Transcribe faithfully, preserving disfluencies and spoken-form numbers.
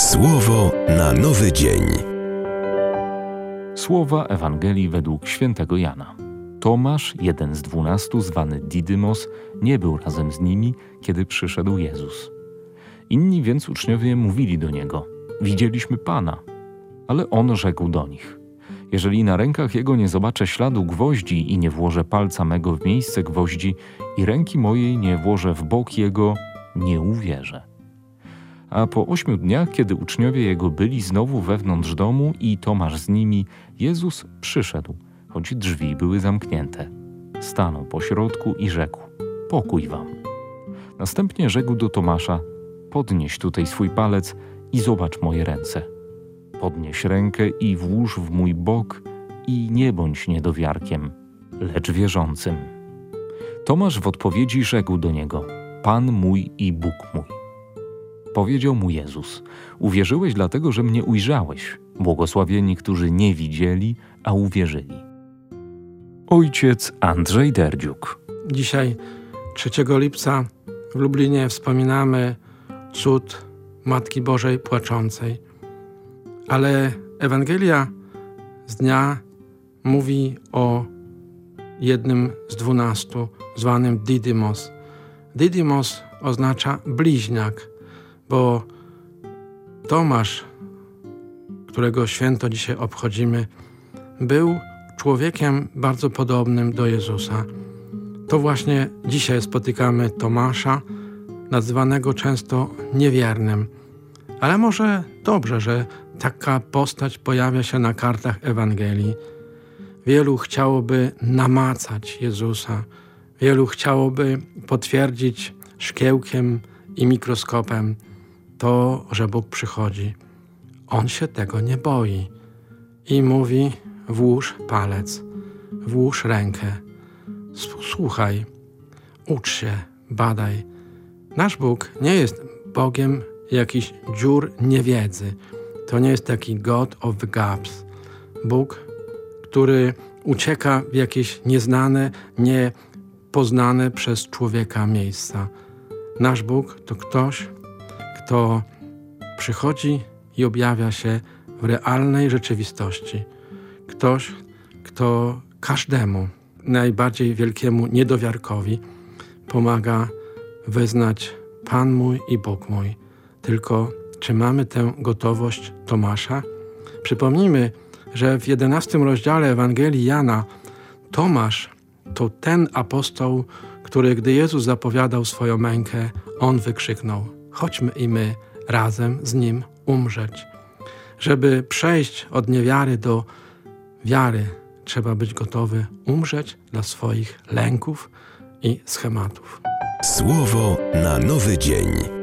Słowo na nowy dzień. Słowa Ewangelii według świętego Jana. Tomasz, jeden z dwunastu, zwany Didymos, nie był razem z nimi, kiedy przyszedł Jezus. Inni więc uczniowie mówili do Niego: widzieliśmy Pana. Ale On rzekł do nich: jeżeli na rękach Jego nie zobaczę śladu gwoździ i nie włożę palca mego w miejsce gwoździ i ręki mojej nie włożę w bok Jego, nie uwierzę. A po ośmiu dniach, kiedy uczniowie Jego byli znowu wewnątrz domu i Tomasz z nimi, Jezus przyszedł, choć drzwi były zamknięte. Stanął pośrodku i rzekł: pokój wam. Następnie rzekł do Tomasza: podnieś tutaj swój palec i zobacz moje ręce. Podnieś rękę i włóż w mój bok i nie bądź niedowiarkiem, lecz wierzącym. Tomasz w odpowiedzi rzekł do Niego: Pan mój i Bóg mój. Powiedział mu Jezus: uwierzyłeś dlatego, że mnie ujrzałeś. Błogosławieni, którzy nie widzieli, a uwierzyli. Ojciec Andrzej Derdziuk. Dzisiaj, trzeciego lipca, w Lublinie wspominamy cud Matki Bożej Płaczącej. Ale Ewangelia z dnia mówi o jednym z dwunastu, zwanym Didymos. Didymos oznacza bliźniak, bo Tomasz, którego święto dzisiaj obchodzimy, był człowiekiem bardzo podobnym do Jezusa. To właśnie dzisiaj spotykamy Tomasza, nazywanego często niewiernym. Ale może dobrze, że taka postać pojawia się na kartach Ewangelii. Wielu chciałoby namacać Jezusa. Wielu chciałoby potwierdzić szkiełkiem i mikroskopem to, że Bóg przychodzi. On się tego nie boi i mówi: włóż palec, włóż rękę, słuchaj, ucz się, badaj. Nasz Bóg nie jest Bogiem jakichś dziur niewiedzy. To nie jest taki God of the gaps. Bóg, który ucieka w jakieś nieznane, niepoznane przez człowieka miejsca. Nasz Bóg to ktoś, kto przychodzi i objawia się w realnej rzeczywistości. Ktoś, kto każdemu, najbardziej wielkiemu niedowiarkowi pomaga wyznać: Pan mój i Bóg mój. Tylko czy mamy tę gotowość Tomasza? Przypomnijmy, że w jedenastym rozdziale Ewangelii Jana Tomasz to ten apostoł, który, gdy Jezus zapowiadał swoją mękę, on wykrzyknął: chodźmy i my razem z Nim umrzeć. Żeby przejść od niewiary do wiary, trzeba być gotowy umrzeć dla swoich lęków i schematów. Słowo na nowy dzień.